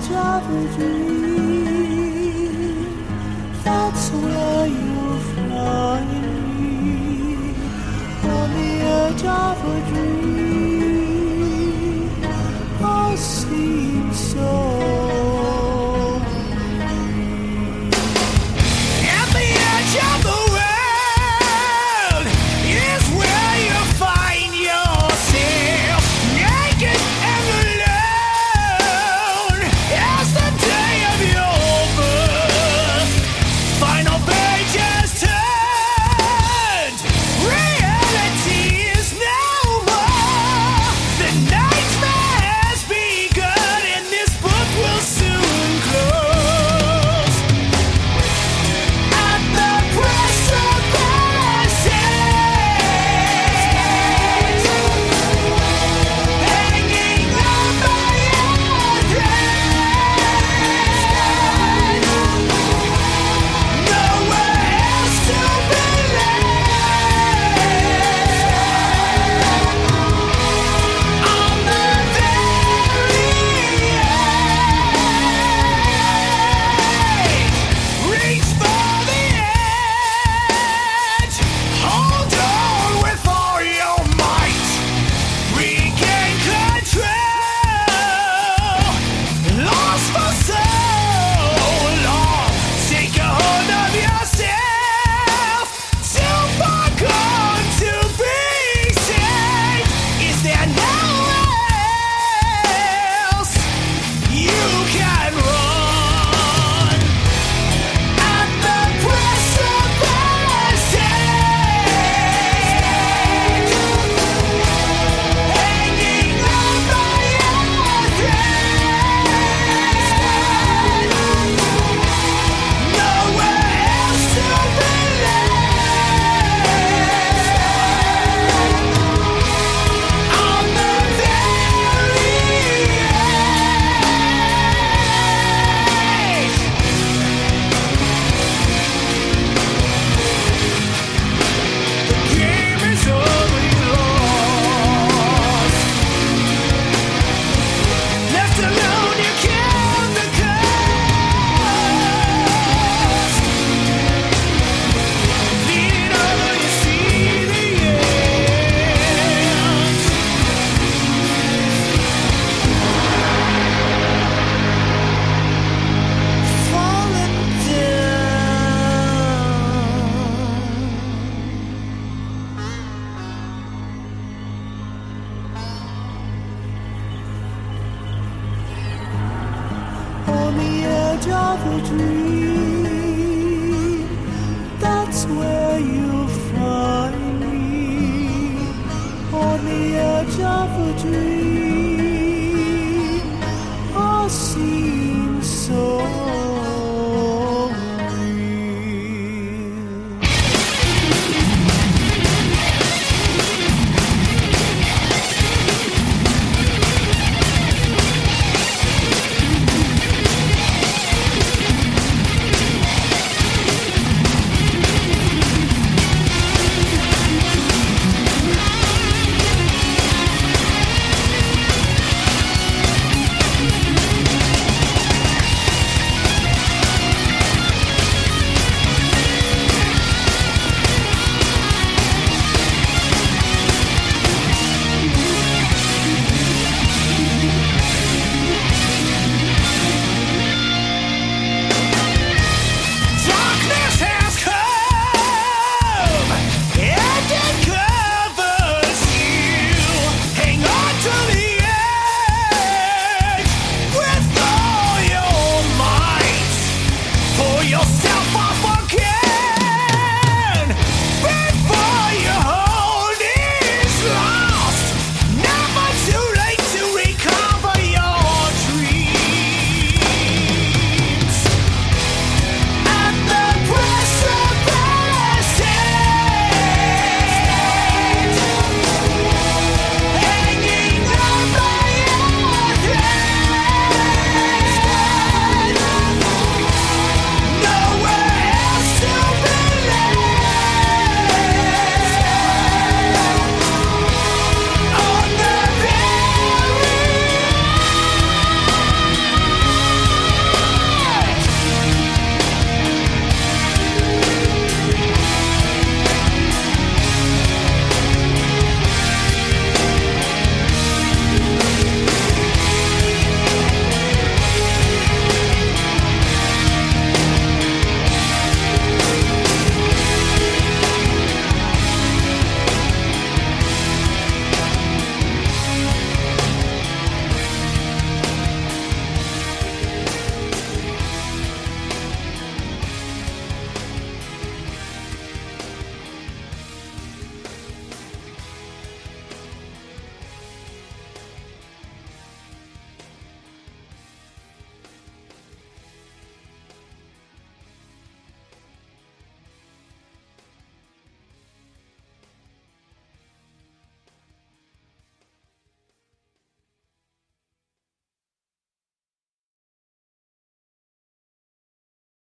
edge of a dream. That's where you'll find me, on the edge of a dream. All seems so. At the edge of the world is where you find yourself, naked and alone, as the day of your birth. Final pages turned, reality is no more. The nightmare has begun, and this book will soon close. At the precipice, hanging on by a thread, nowhere else to be left. On the very edge, reach for the edge. Hold on with all your might. Regain control. Lost for so long. Take a hold of yourself. Too far gone to be saved. Is there nowhere else you can run? At the precipice, hanging on by a thread, nowhere else to be left. On the very edge. The game is already lost. Left alone, you count the cost. Lean over, you see the end. Falling down. On the edge of a dream, that's where you'll find me, on the edge of a dream.